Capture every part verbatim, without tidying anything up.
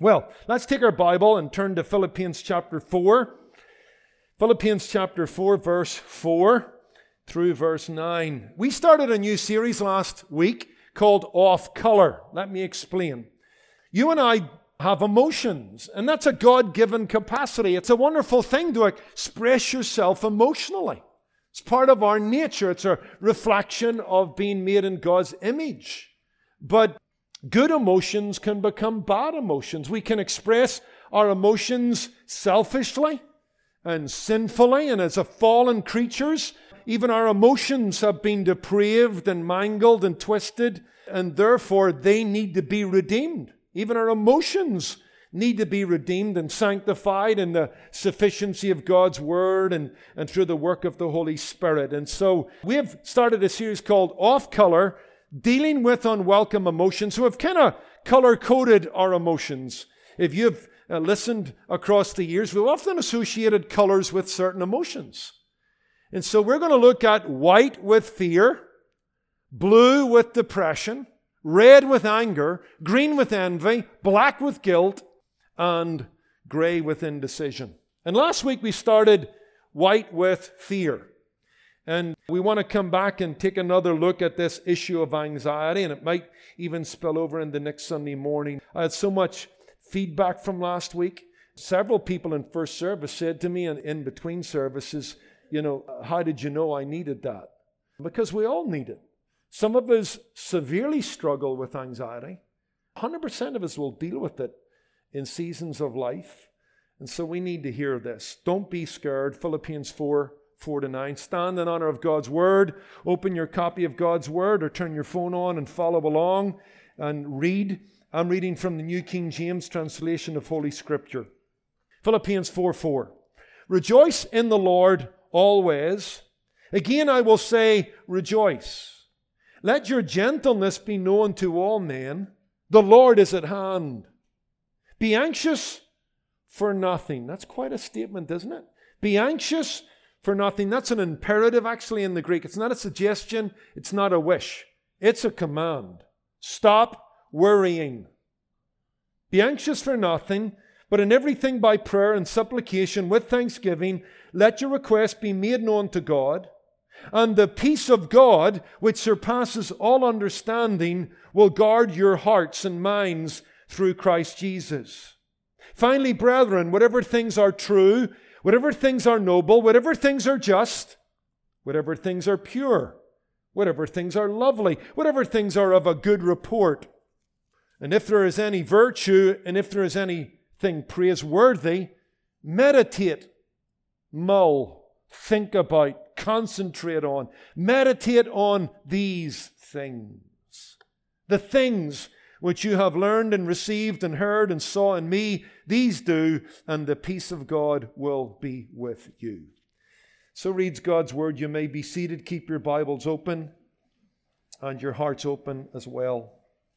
Well, let's take our Bible and turn to Philippians chapter four. Philippians chapter four, verse four through verse nine. We started a new series last week called Off Color. Let me explain. You and I have emotions, and that's a God-given capacity. It's a wonderful thing to express yourself emotionally. It's part of our nature. It's a reflection of being made in God's image. But good emotions can become bad emotions. We can express our emotions selfishly and sinfully, and as a fallen creatures, even our emotions have been depraved and mangled and twisted, and therefore they need to be redeemed. Even our emotions need to be redeemed and sanctified in the sufficiency of God's Word and, and through the work of the Holy Spirit. And so we have started a series called Off Color, dealing with unwelcome emotions. So we've kind of color-coded our emotions. If you've uh, listened across the years, we've often associated colors with certain emotions. And so we're going to look at white with fear, blue with depression, red with anger, green with envy, black with guilt, and gray with indecision. And last week we started white with fear. And we want to come back and take another look at this issue of anxiety, and it might even spill over into next Sunday morning. I had so much feedback from last week. Several people in first service said to me in, in between services, you know, how did you know I needed that? Because we all need it. Some of us severely struggle with anxiety. one hundred percent of us will deal with it in seasons of life. And so we need to hear this. Don't be scared. Philippians four, four to nine. Stand in honor of God's Word. Open your copy of God's Word or turn your phone on and follow along and read. I'm reading from the New King James translation of Holy Scripture. Philippians four, four. Rejoice in the Lord always. Again I will say, rejoice. Let your gentleness be known to all men. The Lord is at hand. Be anxious for nothing. That's quite a statement, isn't it? Be anxious for nothing. That's an imperative actually in the Greek. It's not a suggestion. It's not a wish. It's a command. Stop worrying. Be anxious for nothing, but in everything by prayer and supplication with thanksgiving, let your requests be made known to God. And the peace of God, which surpasses all understanding, will guard your hearts and minds through Christ Jesus. Finally, brethren, whatever things are true, whatever things are noble, whatever things are just, whatever things are pure, whatever things are lovely, whatever things are of a good report, and if there is any virtue, and if there is anything praiseworthy, meditate, mull, think about, concentrate on, meditate on these things. The things which you have learned and received and heard and saw in me, these do, and the peace of God will be with you. So reads God's Word. You may be seated. Keep your Bibles open and your hearts open as well.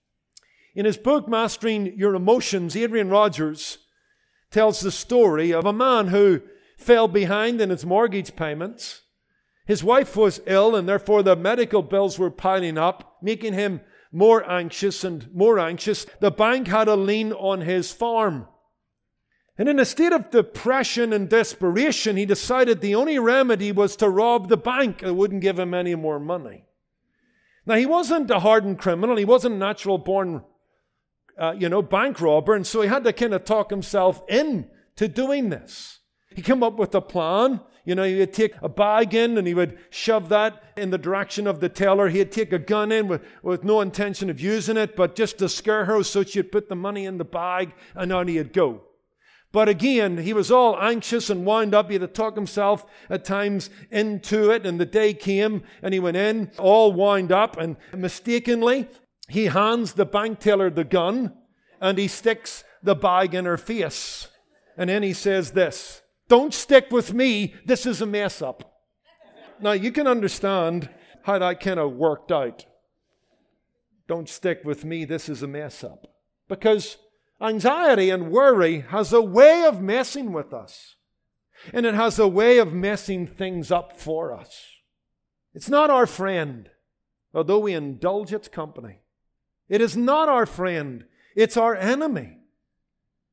In his book, Mastering Your Emotions, Adrian Rogers tells the story of a man who fell behind in his mortgage payments. His wife was ill, and therefore the medical bills were piling up, making him more anxious and more anxious. The bank had a lien on his farm. And in a state of depression and desperation, he decided the only remedy was to rob the bank. It wouldn't give him any more money. Now, he wasn't a hardened criminal. He wasn't a natural-born, uh, you know, bank robber. And so he had to kind of talk himself into doing this. He came up with a plan. You know, he would take a bag in and he would shove that in the direction of the teller. He'd take a gun in with, with no intention of using it, but just to scare her so she'd put the money in the bag and on he'd go. But again, he was all anxious and wound up. He had to talk himself at times into it. And the day came and he went in all wound up, and mistakenly he hands the bank teller the gun and he sticks the bag in her face. And then he says this, "Don't stick with me. This is a mess up." Now you can understand how that kind of worked out. Don't stick with me. This is a mess up. Because anxiety and worry has a way of messing with us. And it has a way of messing things up for us. It's not our friend, although we indulge its company. It is not our friend. It's our enemy.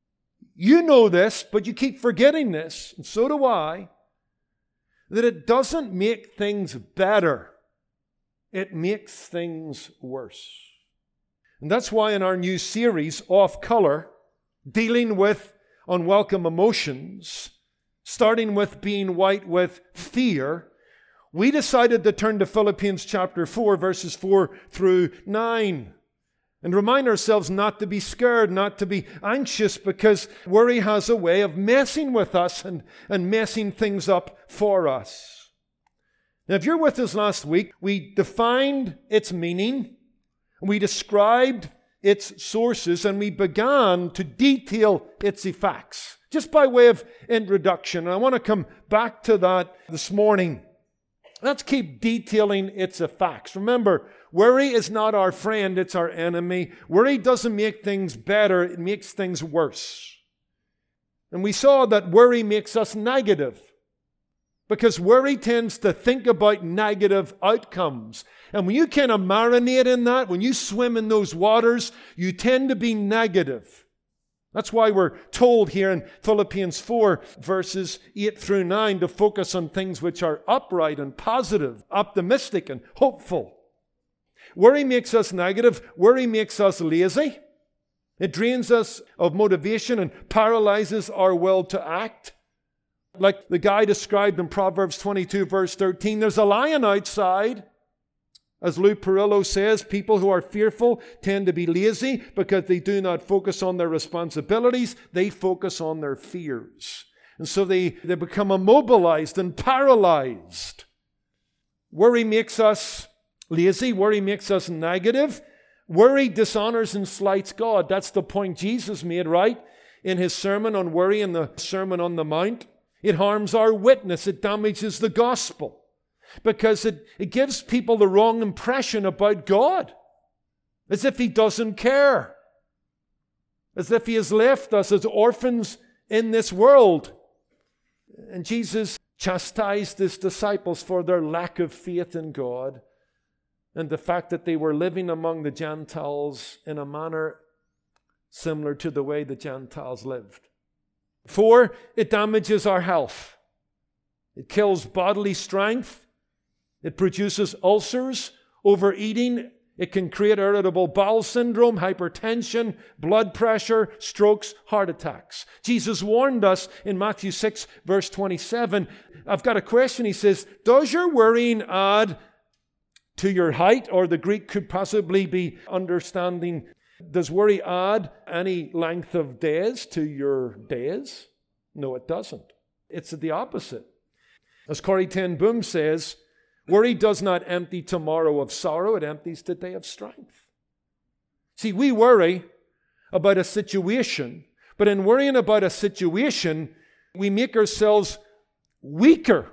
you know this, but you keep forgetting this, and so do I, that it doesn't make things better. It makes things worse. And that's why in our new series, Off Color, dealing with unwelcome emotions, starting with being white with fear, we decided to turn to Philippians chapter four, verses four through nine. And remind ourselves not to be scared, not to be anxious, because worry has a way of messing with us and, and messing things up for us. Now, if you're with us last week, we defined its meaning, we described its sources, and we began to detail its effects, just by way of introduction. And I want to come back to that this morning. Let's keep detailing its effects. Remember, worry is not our friend, it's our enemy. Worry doesn't make things better, it makes things worse. And we saw that worry makes us negative, because worry tends to think about negative outcomes. And when you kind of marinate in that, when you swim in those waters, you tend to be negative. That's why we're told here in Philippians four, verses eight through nine, to focus on things which are upright and positive, optimistic and hopeful. Worry makes us negative. Worry makes us lazy. It drains us of motivation and paralyzes our will to act. Like the guy described in Proverbs twenty-two, verse thirteen, there's a lion outside. As Lou Perillo says, people who are fearful tend to be lazy because they do not focus on their responsibilities. They focus on their fears. And so they, they become immobilized and paralyzed. Worry makes us lazy. Worry makes us negative. Worry dishonors and slights God. That's the point Jesus made, right? In his sermon on worry and the Sermon on the Mount. It harms our witness. It damages the gospel. Because it, it gives people the wrong impression about God. As if he doesn't care. As if he has left us as orphans in this world. And Jesus chastised his disciples for their lack of faith in God. And the fact that they were living among the Gentiles in a manner similar to the way the Gentiles lived. Four, it damages our health. It kills bodily strength. It produces ulcers, overeating. It can create irritable bowel syndrome, hypertension, blood pressure, strokes, heart attacks. Jesus warned us in Matthew six, verse twenty-seven. I've got a question. He says, does your worrying add to your height? Or the Greek could possibly be understanding, does worry add any length of days to your days? No, it doesn't. It's the opposite. As Corrie ten Boom says, worry does not empty tomorrow of sorrow, it empties today of strength. See, we worry about a situation, but in worrying about a situation, we make ourselves weaker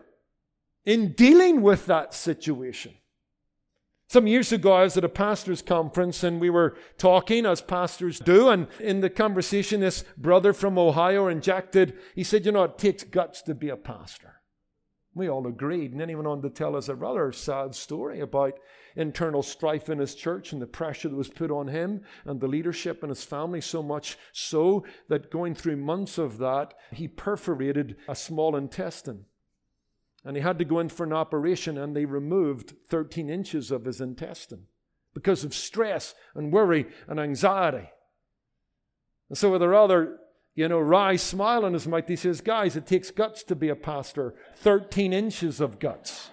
in dealing with that situation. Some years ago, I was at a pastor's conference and we were talking, as pastors do, and in the conversation, this brother from Ohio injected, he said, you know, it takes guts to be a pastor. We all agreed, and then he went on to tell us a rather sad story about internal strife in his church and the pressure that was put on him and the leadership in his family, so much so that going through months of that, he perforated a small intestine. And he had to go in for an operation, and they removed thirteen inches of his intestine because of stress and worry and anxiety. And so with a rather You know, wry smile on his mouth, he says, guys, it takes guts to be a pastor. thirteen inches of guts.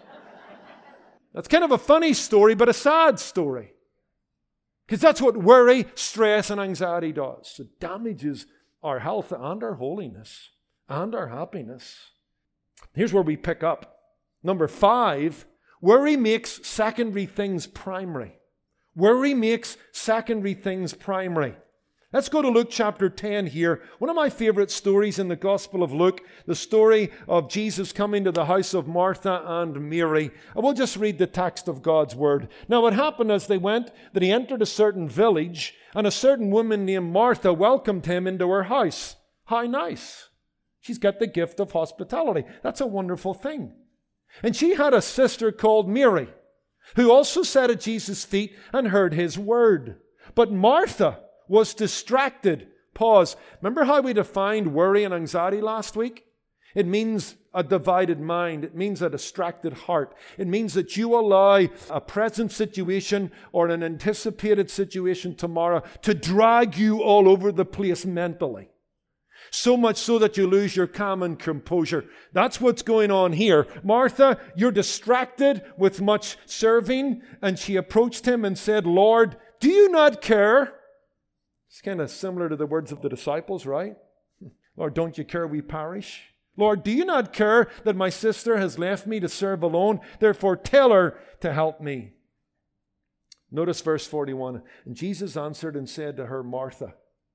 That's kind of a funny story, but a sad story. Because that's what worry, stress, and anxiety does. It damages our health and our holiness and our happiness. Here's where we pick up. Number five, worry makes secondary things primary. Worry makes secondary things primary. Let's go to Luke chapter ten here. One of my favorite stories in the Gospel of Luke, the story of Jesus coming to the house of Martha and Mary. I will just read the text of God's word. Now it happened as they went that he entered a certain village, and a certain woman named Martha welcomed him into her house. How nice. She's got the gift of hospitality. That's a wonderful thing. And she had a sister called Mary, who also sat at Jesus' feet and heard his word. But Martha was distracted Pause. Remember how we defined worry and anxiety last week? It means a divided mind. It means a distracted heart. It means that you allow a present situation or an anticipated situation tomorrow to drag you all over the place mentally. So much so that you lose your calm and composure. That's what's going on here. Martha, you're distracted with much serving. And she approached him and said, Lord, do you not care? It's kind of similar to the words of the disciples, right? Lord, don't you care we perish? Lord, do you not care that my sister has left me to serve alone? Therefore, tell her to help me. Notice verse forty-one. And Jesus answered and said to her, Martha.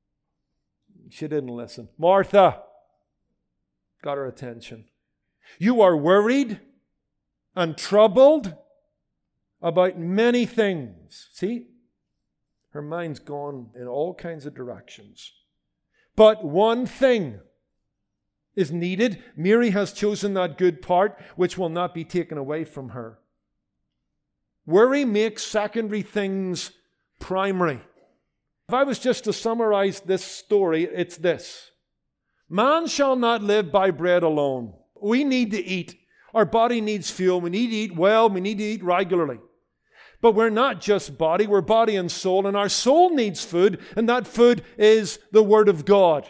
She didn't listen. Martha. Got her attention. You are worried and troubled about many things. See? Her mind's gone in all kinds of directions. But one thing is needed. Mary has chosen that good part which will not be taken away from her. Worry makes secondary things primary. If I was just to summarize this story, it's this. Man shall not live by bread alone. We need to eat. Our body needs fuel. We need to eat well. We need to eat regularly. But we're not just body. We're body and soul. And our soul needs food. And that food is the Word of God.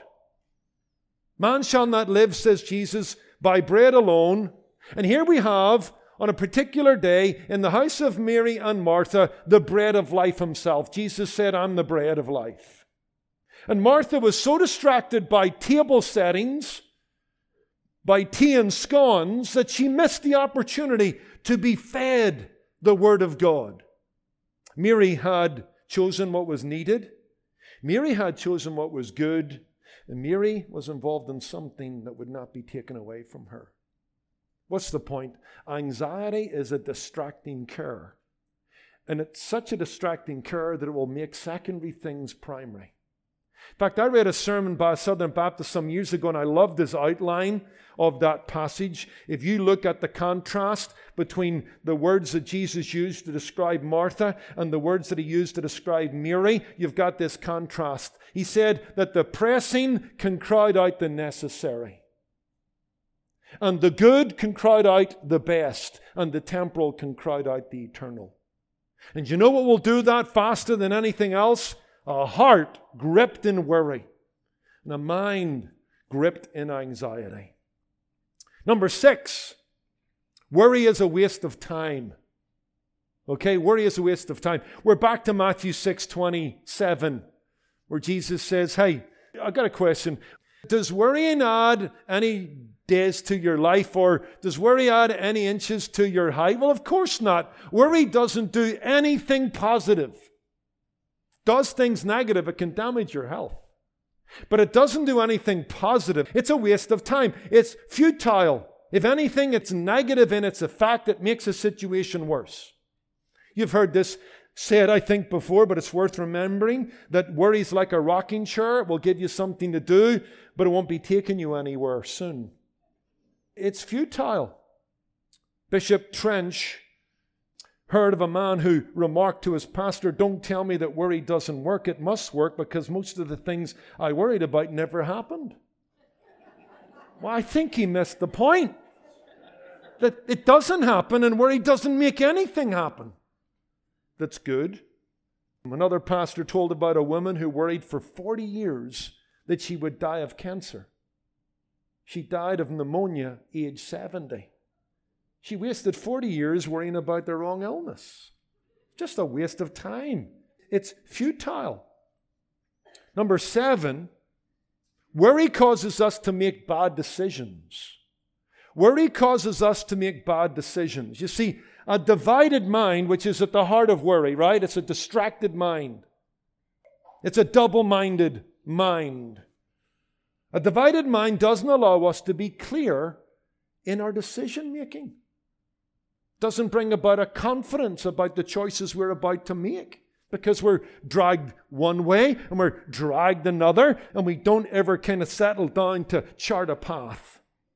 Man shall not live, says Jesus, by bread alone. And here we have, on a particular day, in the house of Mary and Martha, the bread of life himself. Jesus said, I'm the bread of life. And Martha was so distracted by table settings, by tea and scones, that she missed the opportunity to be fed the Word of God. Mary had chosen what was needed. Mary had chosen what was good. And Mary was involved in something that would not be taken away from her. What's the point? Anxiety is a distracting care. And it's such a distracting care that it will make secondary things primary. In fact, I read a sermon by a Southern Baptist some years ago, and I loved this outline of that passage. If you look at the contrast between the words that Jesus used to describe Martha and the words that he used to describe Mary, you've got this contrast. He said that the pressing can crowd out the necessary. And the good can crowd out the best. And the temporal can crowd out the eternal. And you know what will do that faster than anything else? A heart gripped in worry. And a mind gripped in anxiety. Number six, worry is a waste of time. Okay, worry is a waste of time. We're back to Matthew six twenty-seven, where Jesus says, hey, I've got a question. Does worrying add any days to your life, or does worry add any inches to your height? Well, of course not. Worry doesn't do anything positive. Does things negative, it can damage your health. But it doesn't do anything positive. It's a waste of time. It's futile. If anything, it's negative in its effect. It makes a situation worse. You've heard this said, I think, before, but it's worth remembering that worry's like a rocking chair. It will give you something to do, but it won't be taking you anywhere soon. It's futile. Bishop Trench heard of a man who remarked to his pastor, don't tell me that worry doesn't work. It must work because most of the things I worried about never happened. Well, I think he missed the point. That it doesn't happen, and worry doesn't make anything happen. That's good. Another pastor told about a woman who worried for forty years that she would die of cancer. She died of pneumonia, age seventy. She wasted forty years worrying about the wrong illness. Just a waste of time. It's futile. Number seven, worry causes us to make bad decisions. Worry causes us to make bad decisions. You see, a divided mind, which is at the heart of worry, right? It's a distracted mind. It's a double-minded mind. A divided mind doesn't allow us to be clear in our decision-making. Doesn't bring about a confidence about the choices we're about to make, because we're dragged one way and we're dragged another, and we don't ever kind of settle down to chart a path.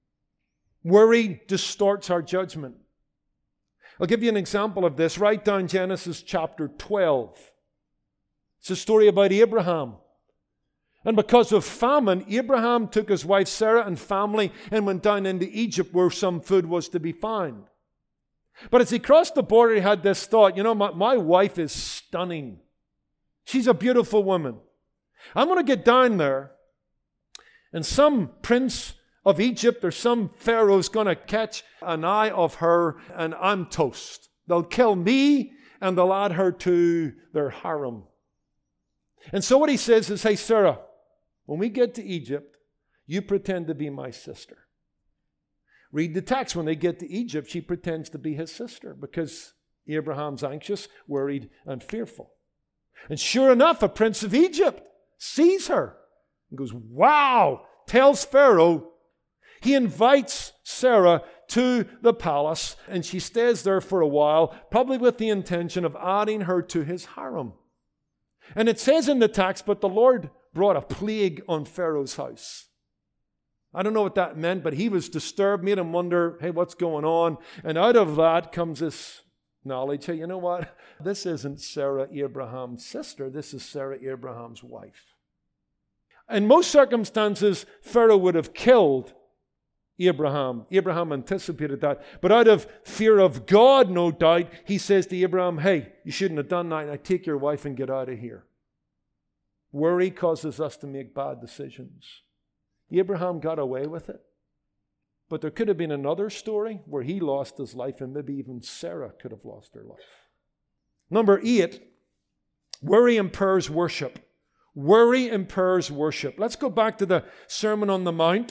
Worry distorts our judgment. I'll give you an example of this. Write down Genesis chapter twelve. It's a story about Abraham. And because of famine, Abraham took his wife Sarah and family and went down into Egypt where some food was to be found. But as he crossed the border, he had this thought, you know, my, my wife is stunning. She's a beautiful woman. I'm going to get down there, and some prince of Egypt or some pharaoh's going to catch an eye of her, and I'm toast. They'll kill me, and they'll add her to their harem. And so what he says is, hey, Sarah, when we get to Egypt, you pretend to be my sister. Read the text. When they get to Egypt, she pretends to be his sister because Abraham's anxious, worried, and fearful. And sure enough, a prince of Egypt sees her and goes, wow, tells Pharaoh. He invites Sarah to the palace, and she stays there for a while, probably with the intention of adding her to his harem. And it says in the text, but the Lord brought a plague on Pharaoh's house. I don't know what that meant, but he was disturbed, made him wonder, hey, what's going on? And out of that comes this knowledge, hey, you know what? This isn't Sarah, Abraham's sister. This is Sarah, Abraham's wife. In most circumstances, Pharaoh would have killed Abraham. Abraham anticipated that. But out of fear of God, no doubt, he says to Abraham, hey, you shouldn't have done that. Now take your wife and get out of here. Worry causes us to make bad decisions. Abraham got away with it. But there could have been another story where he lost his life, and maybe even Sarah could have lost her life. Number eight, worry impairs worship. Worry impairs worship. Let's go back to the Sermon on the Mount.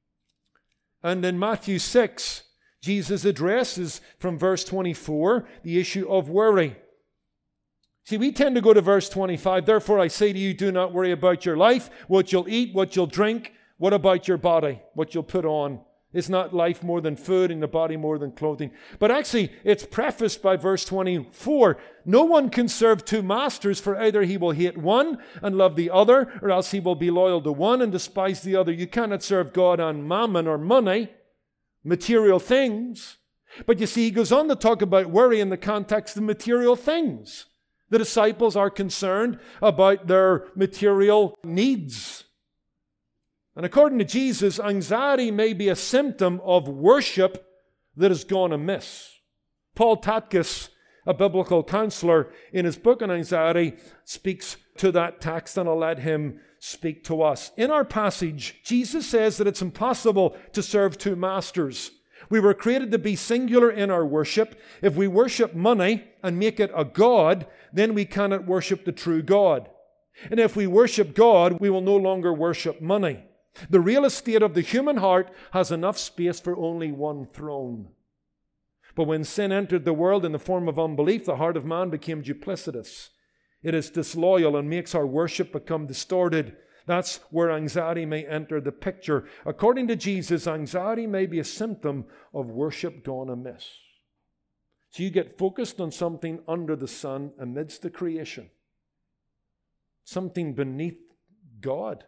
And in Matthew six, Jesus addresses from verse twenty-four the issue of worry. See, we tend to go to verse twenty-five. Therefore I say to you, do not worry about your life, what you'll eat, what you'll drink. What about your body, what you'll put on? Is not life more than food and the body more than clothing? But actually, it's prefaced by verse twenty-four. No one can serve two masters, for either he will hate one and love the other, or else he will be loyal to one and despise the other. You cannot serve God and mammon or money, material things. But you see, he goes on to talk about worry in the context of material things. The disciples are concerned about their material needs. And according to Jesus, anxiety may be a symptom of worship that has gone amiss. Paul Tatkis, a biblical counselor, in his book on anxiety, speaks to that text, and I'll let him speak to us. In our passage, Jesus says that it's impossible to serve two masters. We were created to be singular in our worship. If we worship money and make it a god, then we cannot worship the true God. And if we worship God, we will no longer worship money. The real estate of the human heart has enough space for only one throne. But when sin entered the world in the form of unbelief, the heart of man became duplicitous. It is disloyal and makes our worship become distorted. That's where anxiety may enter the picture. According to Jesus, anxiety may be a symptom of worship gone amiss. So you get focused on something under the sun amidst the creation, something beneath God.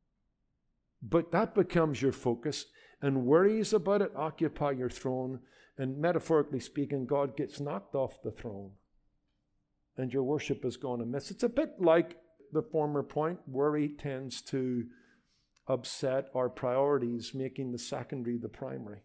But that becomes your focus, and worries about it occupy your throne, and metaphorically speaking, God gets knocked off the throne, and your worship is gone amiss. It's a bit like the former point. Worry tends to upset our priorities, making the secondary the primary.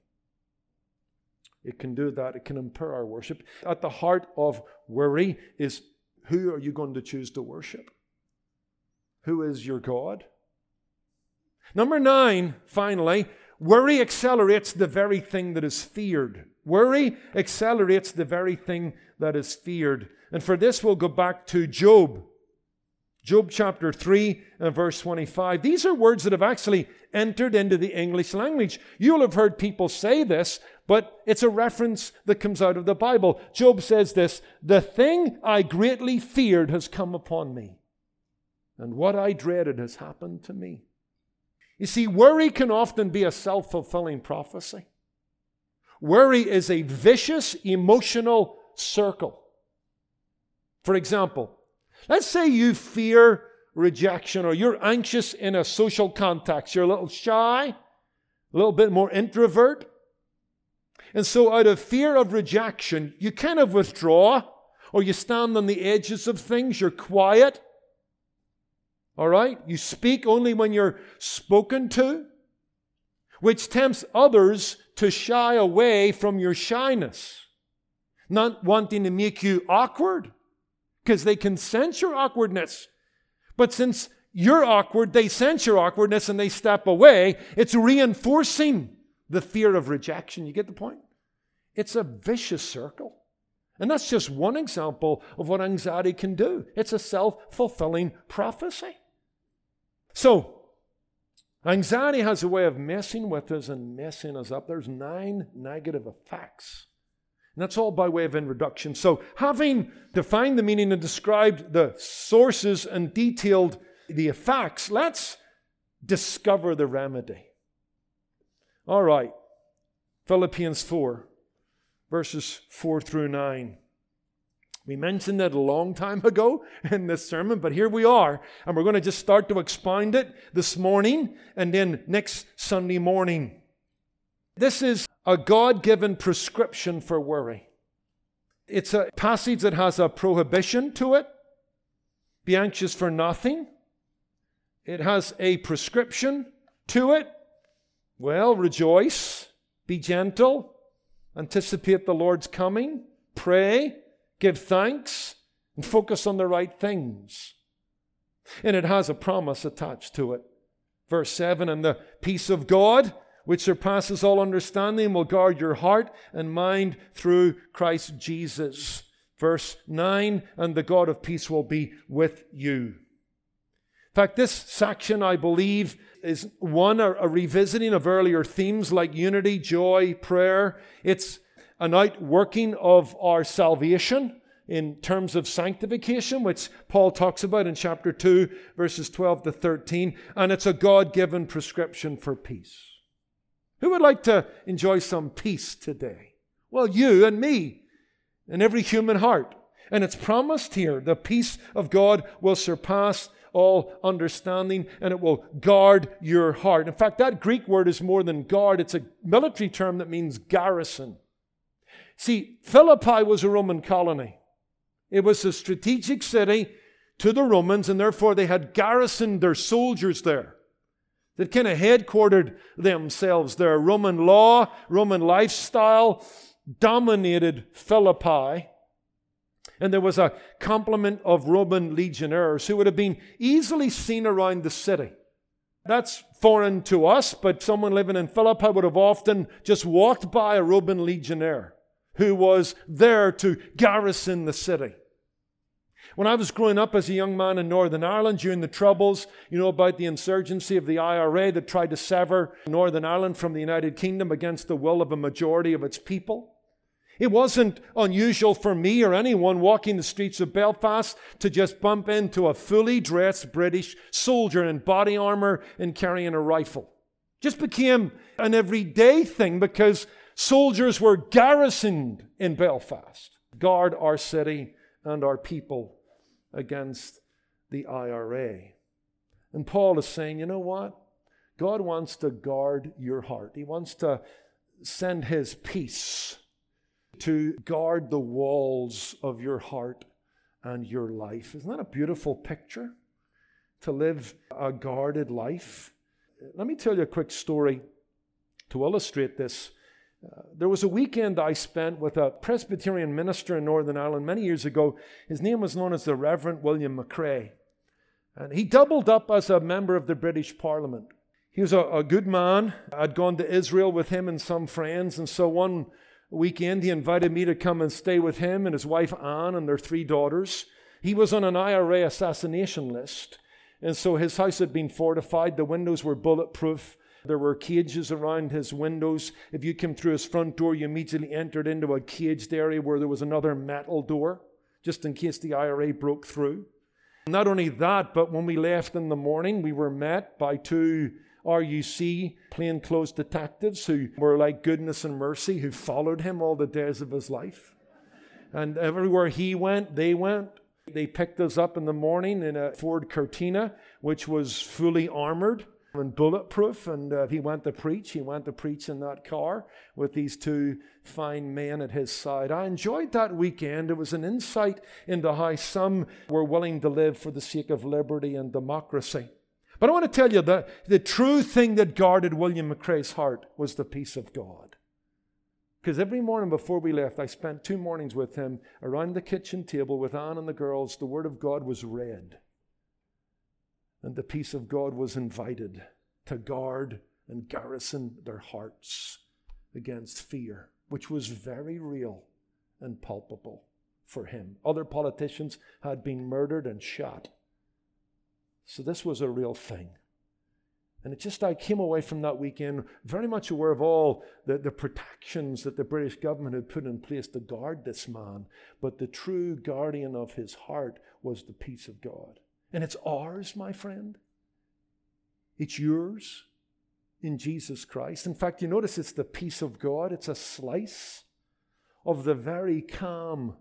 It can do that. It can impair our worship. At the heart of worry is, who are you going to choose to worship? Who is your God? Number nine, finally, worry accelerates the very thing that is feared. Worry accelerates the very thing that is feared. And for this, we'll go back to Job. Job chapter three and verse twenty-five. These are words that have actually entered into the English language. You'll have heard people say this, but it's a reference that comes out of the Bible. Job says this, "The thing I greatly feared has come upon me, and what I dreaded has happened to me." You see, worry can often be a self-fulfilling prophecy. Worry is a vicious emotional circle. For example, let's say you fear rejection, or you're anxious in a social context. You're a little shy, a little bit more introvert. And so out of fear of rejection, you kind of withdraw, or you stand on the edges of things. You're quiet. All right? You speak only when you're spoken to, which tempts others to shy away from your shyness, not wanting to make you awkward, because they can sense your awkwardness. But since you're awkward, they sense your awkwardness and they step away. It's reinforcing the fear of rejection. You get the point? It's a vicious circle. And that's just one example of what anxiety can do. It's a self-fulfilling prophecy. So, anxiety has a way of messing with us and messing us up. There's nine negative effects. And that's all by way of introduction. So, having defined the meaning and described the sources and detailed the effects, let's discover the remedy. All right. Philippians four, verses four through nine. We mentioned it a long time ago in this sermon, but here we are. And we're going to just start to expound it this morning and then next Sunday morning. This is a God-given prescription for worry. It's a passage that has a prohibition to it. Be anxious for nothing. It has a prescription to it. Well, rejoice, be gentle, anticipate the Lord's coming, pray, give thanks, and focus on the right things. And it has a promise attached to it. Verse seven, and the peace of God, which surpasses all understanding, will guard your heart and mind through Christ Jesus. Verse nine, and the God of peace will be with you. In fact, this section, I believe, is one, a, a revisiting of earlier themes like unity, joy, prayer. It's an outworking of our salvation in terms of sanctification, which Paul talks about in chapter two, verses twelve to thirteen. And it's a God-given prescription for peace. Who would like to enjoy some peace today? Well, you and me and every human heart. And it's promised here, the peace of God will surpass all understanding, and it will guard your heart. In fact, that Greek word is more than guard. It's a military term that means garrison. See, Philippi was a Roman colony. It was a strategic city to the Romans, and therefore they had garrisoned their soldiers there. They'd kind of headquartered themselves there. Roman law, Roman lifestyle dominated Philippi. And there was a complement of Roman legionnaires who would have been easily seen around the city. That's foreign to us, but someone living in Philippi would have often just walked by a Roman legionnaire who was there to garrison the city. When I was growing up as a young man in Northern Ireland during the Troubles, you know about the insurgency of the I R A that tried to sever Northern Ireland from the United Kingdom against the will of a majority of its people. It wasn't unusual for me or anyone walking the streets of Belfast to just bump into a fully dressed British soldier in body armor and carrying a rifle. Just became an everyday thing because soldiers were garrisoned in Belfast. Guard our city and our people against the I R A. And Paul is saying, you know what? God wants to guard your heart. He wants to send His peace to guard the walls of your heart and your life. Isn't that a beautiful picture? To live a guarded life. Let me tell you a quick story to illustrate this. Uh, there was a weekend I spent with a Presbyterian minister in Northern Ireland many years ago. His name was known as the Reverend William McCrae. And he doubled up as a member of the British Parliament. He was a, a good man. I'd gone to Israel with him and some friends, and so one weekend he invited me to come and stay with him and his wife Anne and their three daughters. He was on an I R A assassination list, and so his house had been fortified. The windows were bulletproof. There were cages around his windows. If you came through his front door, you immediately entered into a caged area where there was another metal door, just in case the I R A broke through. Not only that, but when we left in the morning, we were met by two R U C plainclothes detectives who were like goodness and mercy, who followed him all the days of his life. And everywhere he went, they went. They picked us up in the morning in a Ford Cortina, which was fully armored. and bulletproof, and uh, if he went to preach, he went to preach in that car with these two fine men at his side. I enjoyed that weekend. It was an insight into how some were willing to live for the sake of liberty and democracy. But I want to tell you that the true thing that guarded William McRae's heart was the peace of God. Because every morning before we left, I spent two mornings with him around the kitchen table with Anne and the girls. The Word of God was read. And the peace of God was invited to guard and garrison their hearts against fear, which was very real and palpable for him. Other politicians had been murdered and shot. So this was a real thing. And it just, I came away from that weekend very much aware of all the, the protections that the British government had put in place to guard this man. But the true guardian of his heart was the peace of God. And it's ours, my friend. It's yours in Jesus Christ. In fact, you notice it's the peace of God. It's a slice of the very calm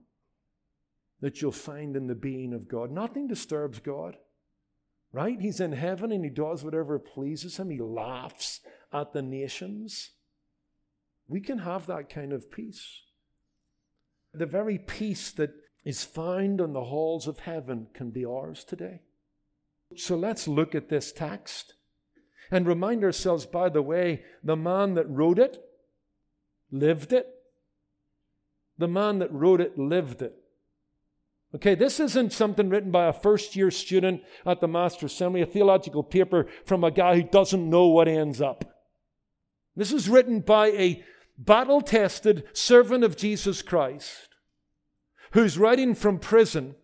that you'll find in the being of God. Nothing disturbs God. Right? He's in heaven and he does whatever pleases him. He laughs at the nations. We can have that kind of peace. The very peace that is found in the halls of heaven can be ours today. So let's look at this text and remind ourselves, by the way, the man that wrote it lived it. The man that wrote it lived it. Okay, this isn't something written by a first-year student at the Master's Seminary, a theological paper from a guy who doesn't know what ends up. This is written by a battle-tested servant of Jesus Christ who's writing from prison,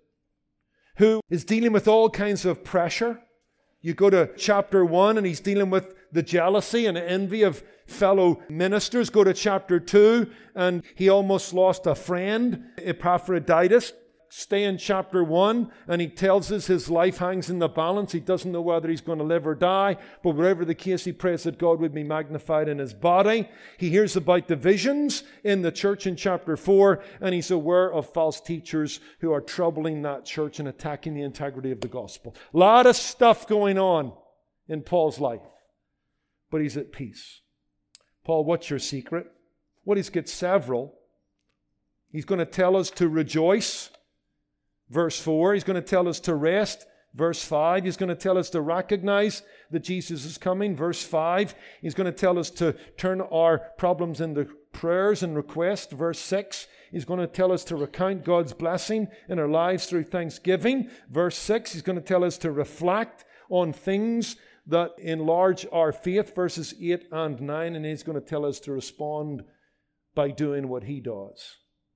who is dealing with all kinds of pressure. You go to chapter one and he's dealing with the jealousy and envy of fellow ministers. Go to chapter two and he almost lost a friend, Epaphroditus. Stay in chapter one, and he tells us his life hangs in the balance. He doesn't know whether he's going to live or die, but whatever the case, he prays that God would be magnified in his body. He hears about divisions in the church in chapter four, and he's aware of false teachers who are troubling that church and attacking the integrity of the gospel. A lot of stuff going on in Paul's life, but he's at peace. Paul, what's your secret? Well, he's got several. He's going to tell us to rejoice. Verse four, he's going to tell us to rest. Verse five, he's going to tell us to recognize that Jesus is coming. Verse five, he's going to tell us to turn our problems into prayers and requests. Verse six, he's going to tell us to recount God's blessing in our lives through thanksgiving. Verse six, he's going to tell us to reflect on things that enlarge our faith. Verses eight and nine, and he's going to tell us to respond by doing what he does.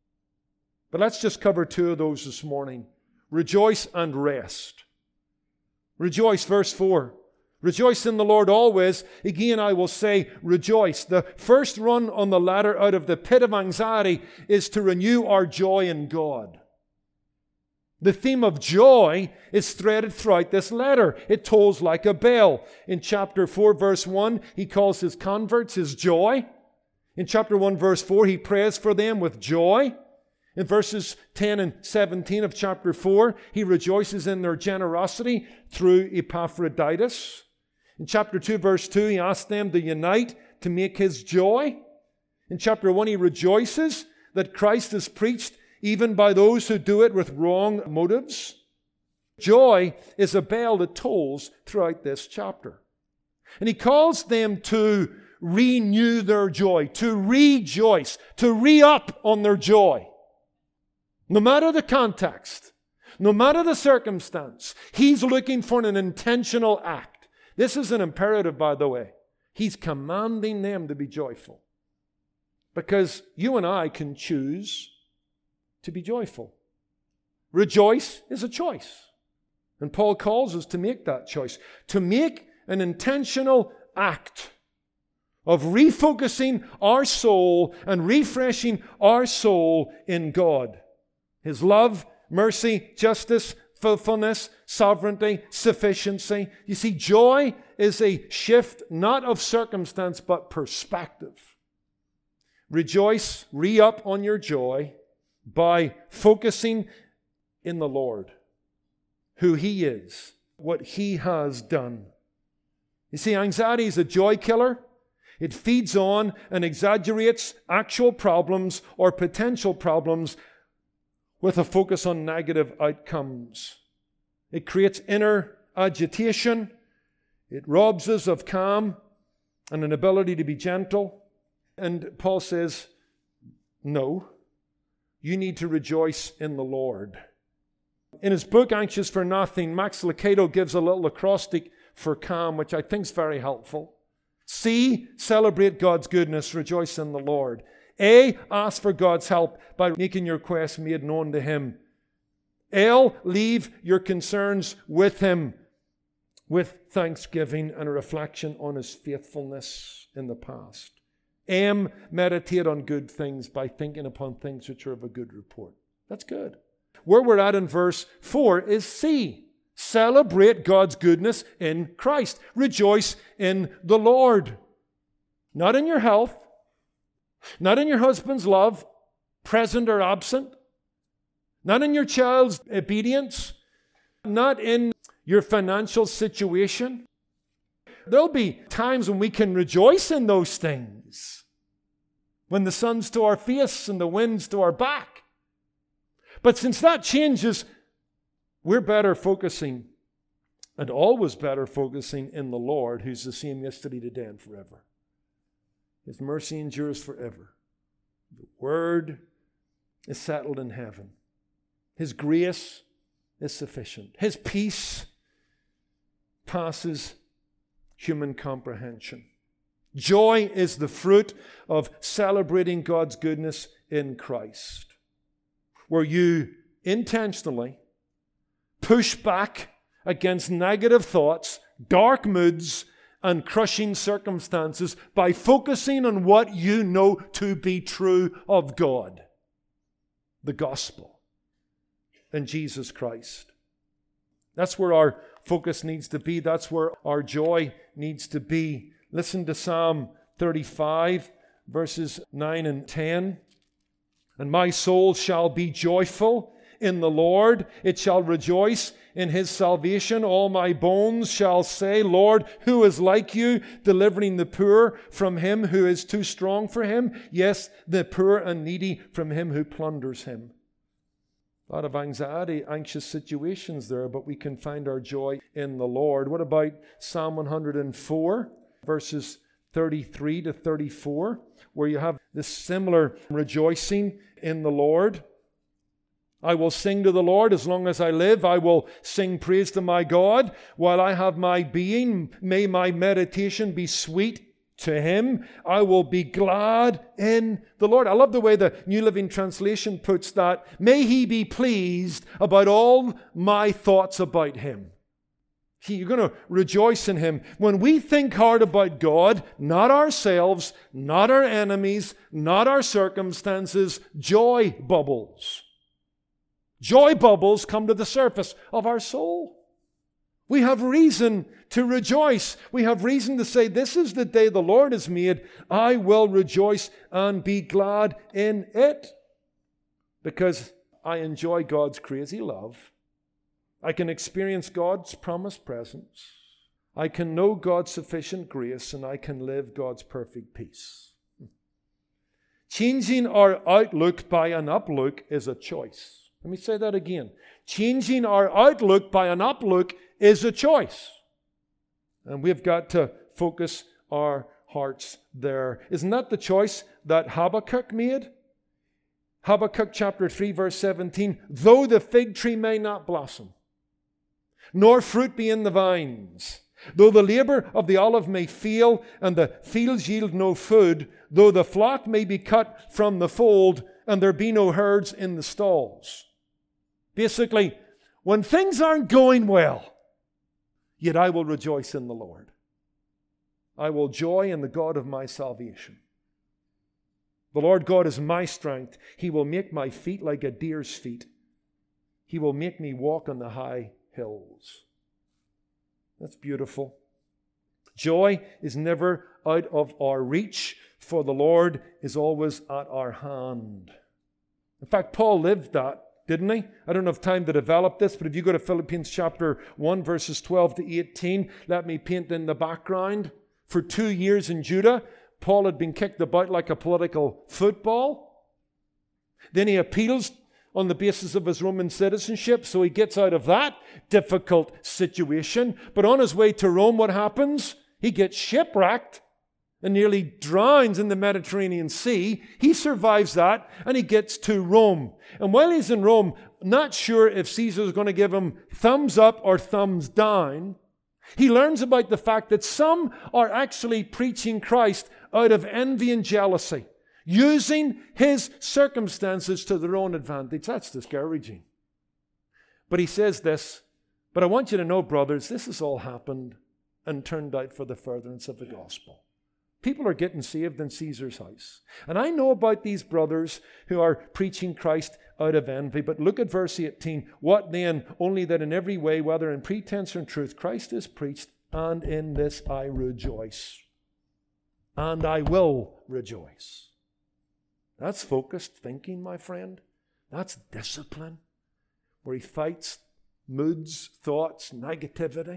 But let's just cover two of those this morning. Rejoice and rest. Rejoice, verse four. Rejoice in the Lord always. Again, I will say, rejoice. The first run on the ladder out of the pit of anxiety is to renew our joy in God. The theme of joy is threaded throughout this letter. It tolls like a bell. In chapter four, verse one, he calls his converts his joy. In chapter one, verse four, he prays for them with joy. In verses ten and seventeen of chapter four, he rejoices in their generosity through Epaphroditus. In chapter two, verse two, he asks them to unite to make his joy. In chapter one, he rejoices that Christ is preached even by those who do it with wrong motives. Joy is a bell that tolls throughout this chapter. And he calls them to renew their joy, to rejoice, to re-up on their joy. No matter the context, no matter the circumstance, he's looking for an intentional act. This is an imperative, by the way. He's commanding them to be joyful. Because you and I can choose to be joyful. Rejoice is a choice. And Paul calls us to make that choice. To make an intentional act of refocusing our soul and refreshing our soul in God. His love, mercy, justice, faithfulness, sovereignty, sufficiency. You see, joy is a shift not of circumstance but perspective. Rejoice, re-up on your joy by focusing in the Lord, who He is, what He has done. You see, anxiety is a joy killer. It feeds on and exaggerates actual problems or potential problems with a focus on negative outcomes. It creates inner agitation. It robs us of calm and an ability to be gentle. And Paul says, no, you need to rejoice in the Lord. In his book, Anxious for Nothing, Max Lucado gives a little acrostic for calm, which I think is very helpful. C, celebrate God's goodness, rejoice in the Lord. A, ask for God's help by making your requests made known to Him. L, leave your concerns with Him with thanksgiving and a reflection on His faithfulness in the past. M, meditate on good things by thinking upon things which are of a good report. That's good. Where we're at in verse four is C. Celebrate God's goodness in Christ. Rejoice in the Lord. Not in your health, not in your husband's love, present or absent, not in your child's obedience, not in your financial situation. There'll be times when we can rejoice in those things, when the sun's to our face and the wind's to our back. But since that changes, we're better focusing, and always better focusing in the Lord, who's the same yesterday, today, and forever. His mercy endures forever. The Word is settled in heaven. His grace is sufficient. His peace passes human comprehension. Joy is the fruit of celebrating God's goodness in Christ, where you intentionally push back against negative thoughts, dark moods, and crushing circumstances by focusing on what you know to be true of God, the gospel, and Jesus Christ. That's where our focus needs to be. That's where our joy needs to be. Listen to Psalm thirty-five, verses nine and ten. And my soul shall be joyful in the Lord. It shall rejoice in His salvation. All my bones shall say, Lord, who is like you, delivering the poor from him who is too strong for him? Yes, the poor and needy from him who plunders him. A lot of anxiety, anxious situations there, but we can find our joy in the Lord. What about Psalm one hundred four, verses thirty-three to thirty-four, where you have this similar rejoicing in the Lord? I will sing to the Lord as long as I live. I will sing praise to my God while I have my being. May my meditation be sweet to Him. I will be glad in the Lord. I love the way the New Living Translation puts that. May He be pleased about all my thoughts about Him. You're going to rejoice in Him. When we think hard about God, not ourselves, not our enemies, not our circumstances, joy bubbles. Joy bubbles come to the surface of our soul. We have reason to rejoice. We have reason to say, this is the day the Lord has made. I will rejoice and be glad in it. Because I enjoy God's crazy love. I can experience God's promised presence. I can know God's sufficient grace, and I can live God's perfect peace. Changing our outlook by an uplook is a choice. Let me say that again. Changing our outlook by an uplook is a choice. And we've got to focus our hearts there. Isn't that the choice that Habakkuk made? Habakkuk chapter three, verse seventeen. Though the fig tree may not blossom, nor fruit be in the vines, though the labor of the olive may fail, and the fields yield no food, though the flock may be cut from the fold, and there be no herds in the stalls. Basically, when things aren't going well, yet I will rejoice in the Lord. I will joy in the God of my salvation. The Lord God is my strength. He will make my feet like a deer's feet. He will make me walk on the high hills. That's beautiful. Joy is never out of our reach, for the Lord is always at our hand. In fact, Paul lived that didn't he? I don't have time to develop this, but if you go to Philippians chapter one, verses twelve to eighteen, let me paint in the background. For two years in Judah, Paul had been kicked about like a political football. Then he appeals on the basis of his Roman citizenship, so he gets out of that difficult situation. But on his way to Rome, what happens? He gets shipwrecked and nearly drowns in the Mediterranean Sea. He survives that, and he gets to Rome. And while he's in Rome, not sure if Caesar's going to give him thumbs up or thumbs down, he learns about the fact that some are actually preaching Christ out of envy and jealousy, using his circumstances to their own advantage. That's discouraging. But he says this, but I want you to know, brothers, this has all happened and turned out for the furtherance of the gospel. People are getting saved in Caesar's house. And I know about these brothers who are preaching Christ out of envy. But look at verse eighteen. What then? Only that in every way, whether in pretense or in truth, Christ is preached, and in this I rejoice. And I will rejoice. That's focused thinking, my friend. That's discipline, where he fights moods, thoughts, negativity,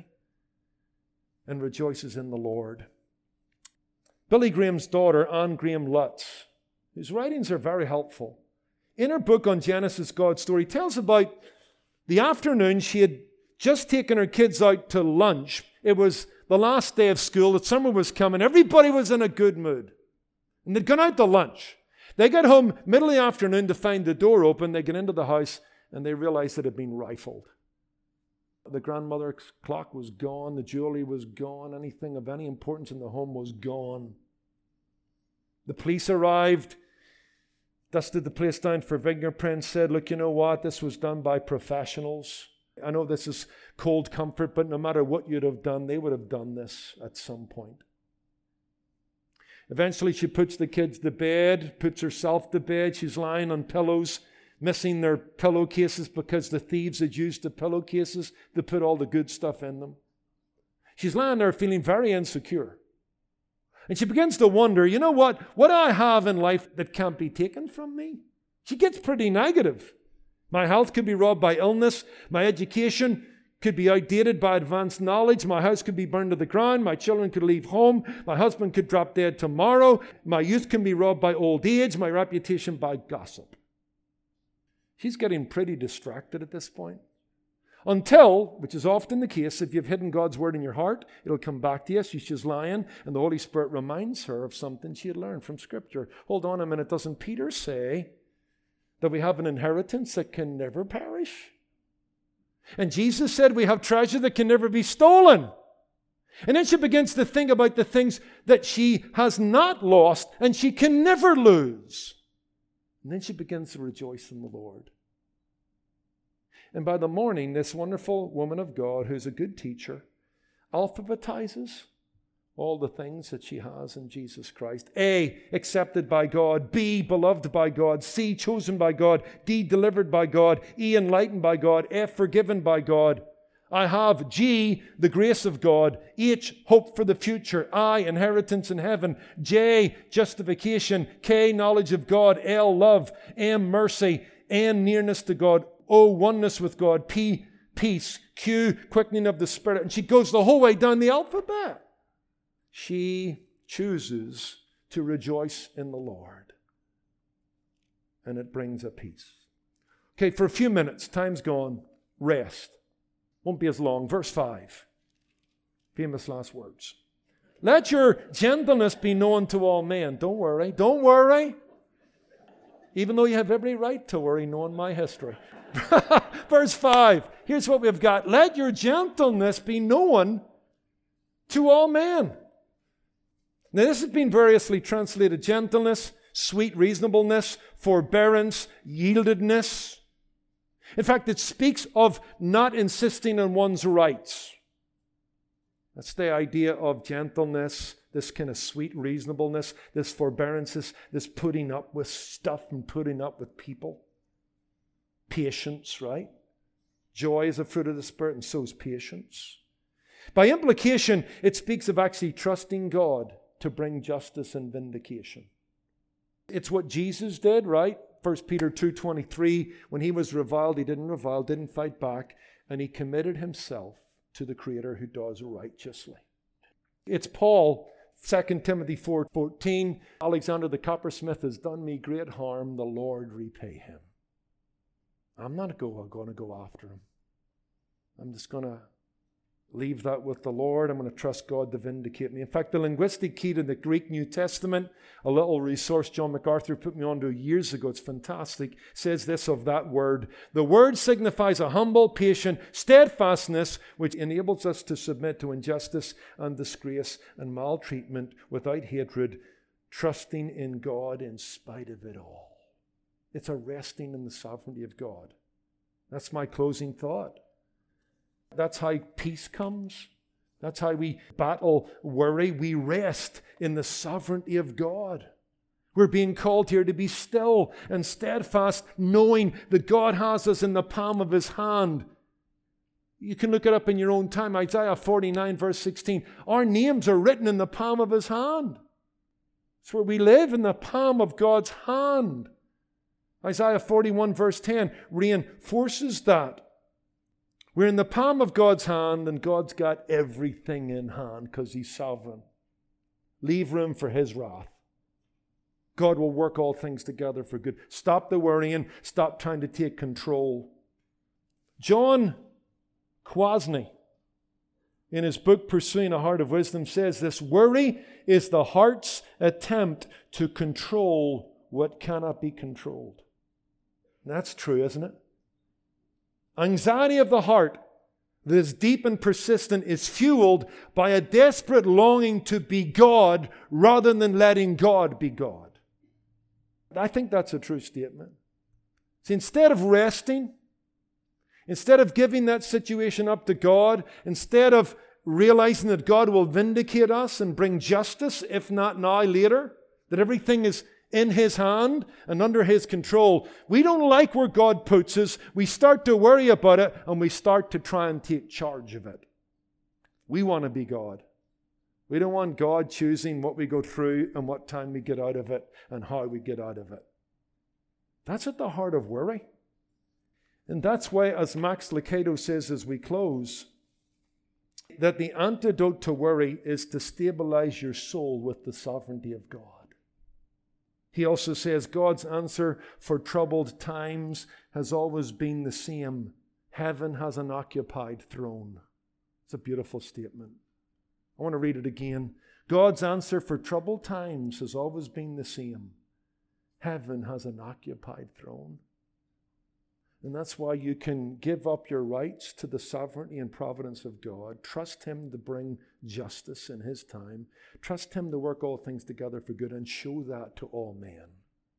and rejoices in the Lord. Billy Graham's daughter, Anne Graham Lutz, whose writings are very helpful, in her book on Genesis, God's Story, tells about the afternoon she had just taken her kids out to lunch. It was the last day of school. The summer was coming. Everybody was in a good mood. And they'd gone out to lunch. They got home middle of the afternoon to find the door open. They get into the house and they realized it had been rifled. The grandmother's clock was gone. The jewelry was gone. Anything of any importance in the home was gone. The police arrived, dusted the place down for fingerprints, said, look, you know what? This was done by professionals. I know this is cold comfort, but no matter what you'd have done, they would have done this at some point. Eventually, she puts the kids to bed, puts herself to bed. She's lying on pillows, missing their pillowcases because the thieves had used the pillowcases to put all the good stuff in them. She's lying there feeling very insecure. And she begins to wonder, you know what? What do I have in life that can't be taken from me? She gets pretty negative. My health could be robbed by illness. My education could be outdated by advanced knowledge. My house could be burned to the ground. My children could leave home. My husband could drop dead tomorrow. My youth can be robbed by old age. My reputation by gossip. She's getting pretty distracted at this point. Until, which is often the case, if you've hidden God's word in your heart, it'll come back to you. She's just lying, and the Holy Spirit reminds her of something she had learned from Scripture. Hold on a minute. Doesn't Peter say that we have an inheritance that can never perish? And Jesus said we have treasure that can never be stolen. And then she begins to think about the things that she has not lost and she can never lose. And then she begins to rejoice in the Lord. And by the morning, this wonderful woman of God, who's a good teacher, alphabetizes all the things that she has in Jesus Christ. A, accepted by God. B, beloved by God. C, chosen by God. D, delivered by God. E, enlightened by God. F, forgiven by God. I have G, the grace of God. H, hope for the future. I, inheritance in heaven. J, justification. K, knowledge of God. L, love. M, mercy. N, nearness to God. O, oneness with God. P, peace. Q, quickening of the Spirit. And she goes the whole way down the alphabet. She chooses to rejoice in the Lord. And it brings a peace. Okay, for a few minutes, time's gone. Rest. Won't be as long. Verse five. Famous last words. Let your gentleness be known to all men. Don't worry. Don't worry. Even though you have every right to worry, knowing my history. Verse five. Here's what we've got. Let your gentleness be known to all men. Now, this has been variously translated gentleness, sweet reasonableness, forbearance, yieldedness. In fact, it speaks of not insisting on one's rights. That's the idea of gentleness, this kind of sweet reasonableness, this forbearance, this, this putting up with stuff and putting up with people. Patience, right? Joy is a fruit of the Spirit, and so is patience. By implication, it speaks of actually trusting God to bring justice and vindication. It's what Jesus did, right? First Peter two twenty-three, when he was reviled, he didn't revile, didn't fight back, and he committed himself to the Creator who does righteously. It's Paul, Second Timothy four fourteen, Alexander the coppersmith has done me great harm, the Lord repay him. I'm not going to go after him. I'm just going to leave that with the Lord. I'm going to trust God to vindicate me. In fact, the linguistic key to the Greek New Testament, a little resource John MacArthur put me onto years ago, it's fantastic, says this of that word. The word signifies a humble, patient steadfastness which enables us to submit to injustice and disgrace and maltreatment without hatred, trusting in God in spite of it all. It's a resting in the sovereignty of God. That's my closing thought. That's how peace comes. That's how we battle worry. We rest in the sovereignty of God. We're being called here to be still and steadfast, knowing that God has us in the palm of His hand. You can look it up in your own time. Isaiah forty-nine, verse sixteen. Our names are written in the palm of His hand. It's where we live, in the palm of God's hand. Isaiah forty-one, verse ten reinforces that. We're in the palm of God's hand, and God's got everything in hand because He's sovereign. Leave room for His wrath. God will work all things together for good. Stop the worrying. Stop trying to take control. John Kwasny, in his book Pursuing a Heart of Wisdom, says this: worry is the heart's attempt to control what cannot be controlled. And that's true, isn't it? Anxiety of the heart that is deep and persistent is fueled by a desperate longing to be God rather than letting God be God. I think that's a true statement. See, instead of resting, instead of giving that situation up to God, instead of realizing that God will vindicate us and bring justice, if not now, later, that everything is in His hand and under His control, we don't like where God puts us. We start to worry about it, and we start to try and take charge of it. We want to be God. We don't want God choosing what we go through and what time we get out of it and how we get out of it. That's at the heart of worry. And that's why, as Max Lucado says as we close, that the antidote to worry is to stabilize your soul with the sovereignty of God. He also says God's answer for troubled times has always been the same. Heaven has an occupied throne. It's a beautiful statement. I want to read it again. God's answer for troubled times has always been the same. Heaven has an occupied throne. And that's why you can give up your rights to the sovereignty and providence of God. Trust Him to bring justice in His time. Trust Him to work all things together for good, and show that to all men.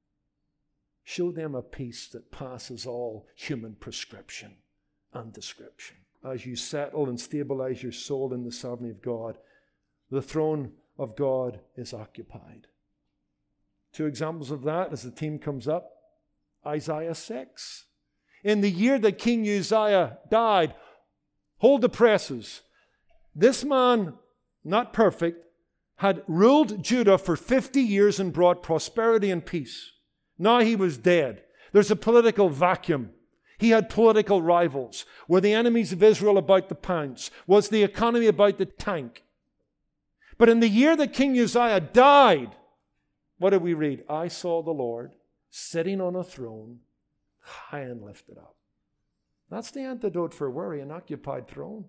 Show them a peace that passes all human prescription and description. As you settle and stabilize your soul in the sovereignty of God, the throne of God is occupied. Two examples of that as the team comes up. Isaiah six. In the year that King Uzziah died, hold the presses. This man, not perfect, had ruled Judah for fifty years and brought prosperity and peace. Now he was dead. There's a political vacuum. He had political rivals. Were the enemies of Israel about to pounce? Was the economy about to tank? But in the year that King Uzziah died, what did we read? I saw the Lord sitting on a throne, high and lifted up. That's the antidote for worry, an occupied throne.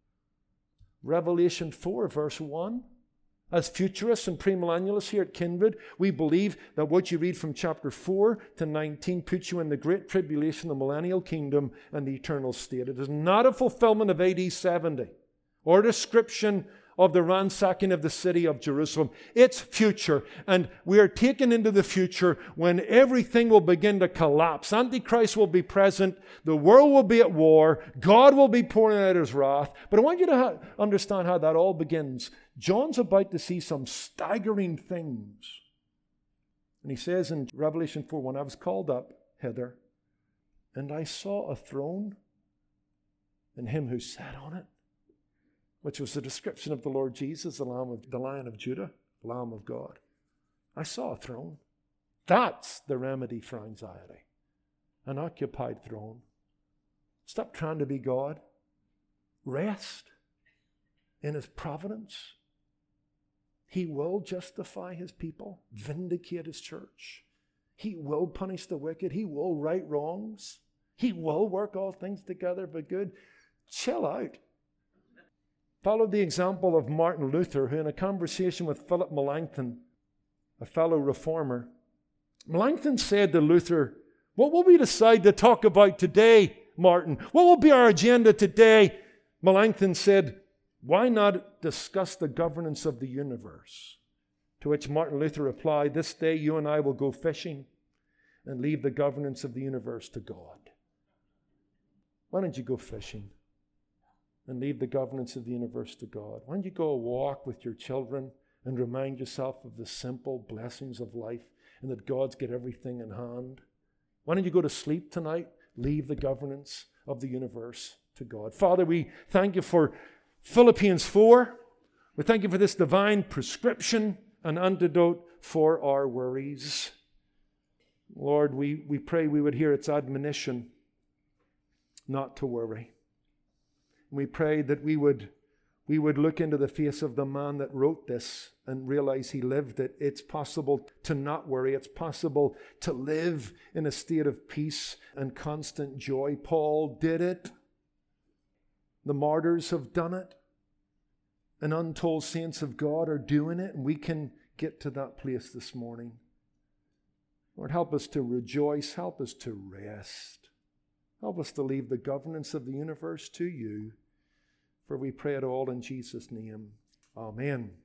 Revelation four, verse one. As futurists and premillennialists here at Kindred, we believe that what you read from chapter four to nineteen puts you in the great tribulation, the millennial kingdom, and the eternal state. It is not a fulfillment of A D seventy or a description of the ransacking of the city of Jerusalem. It's future, and we are taken into the future when everything will begin to collapse. Antichrist will be present, the world will be at war, God will be pouring out His wrath. But I want you to ha- understand how that all begins. John's about to see some staggering things. And he says in Revelation four one, I was called up hither, and I saw a throne, and Him who sat on it, which was the description of the Lord Jesus, the Lamb of the Lion of Judah, the Lamb of God. I saw a throne. That's the remedy for anxiety. An occupied throne. Stop trying to be God. Rest in His providence. He will justify His people, vindicate His church. He will punish the wicked. He will right wrongs. He will work all things together for good. Chill out. Follow the example of Martin Luther, who in a conversation with Philip Melanchthon, a fellow reformer, Melanchthon said to Luther, "What will we decide to talk about today, Martin? What will be our agenda today?" Melanchthon said, "Why not discuss the governance of the universe?" To which Martin Luther replied, "This day you and I will go fishing and leave the governance of the universe to God." Why don't you go fishing and leave the governance of the universe to God? Why don't you go a walk with your children and remind yourself of the simple blessings of life and that God's got everything in hand? Why don't you go to sleep tonight? Leave the governance of the universe to God. Father, we thank you for Philippians four. We thank you for this divine prescription, an antidote for our worries. Lord, we, we pray we would hear its admonition not to worry. We pray that we would, we would look into the face of the man that wrote this and realize he lived it. It's possible to not worry. It's possible to live in a state of peace and constant joy. Paul did it. The martyrs have done it. And untold saints of God are doing it. And we can get to that place this morning. Lord, help us to rejoice. Help us to rest. Help us to leave the governance of the universe to you. For we pray it all in Jesus' name. Amen.